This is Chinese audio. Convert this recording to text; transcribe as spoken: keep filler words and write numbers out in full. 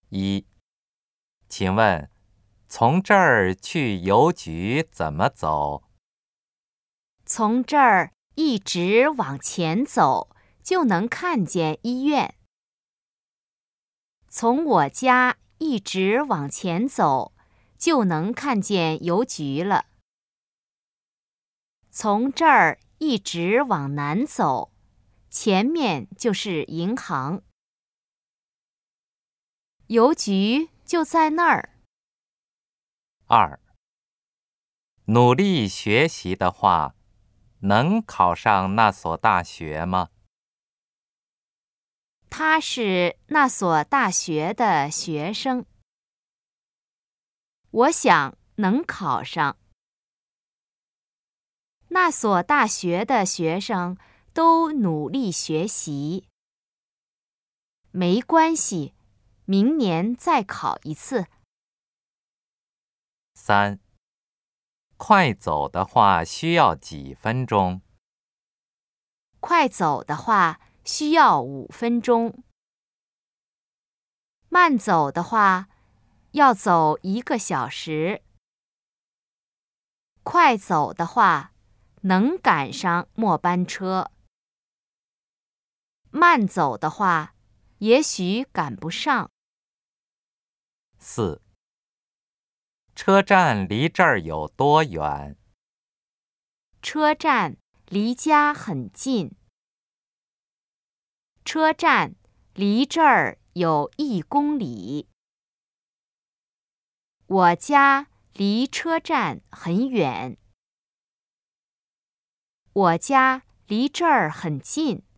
一，请问从这儿去邮局怎么走？ 从这儿一直往前走，就能看见医院。从我家一直往前走，就能看见邮局了。从这儿一直往南走，前面就是银行。邮局就在那儿。 二，努力学习的话，能考上那所大学吗？ 他是那所大学的学生。我想能考上。那所大学的学生都努力学习。没关系，明年再考一次。 三，快走的话需要几分钟？ 快走的话需要五分钟。慢走的话要走一个小时。快走的话能赶上末班车。慢走的话也许赶不上。 四，车站离这儿有多远？ 车站离家很近。车站离这儿有一公里。我家离车站很远。我家离这儿很近。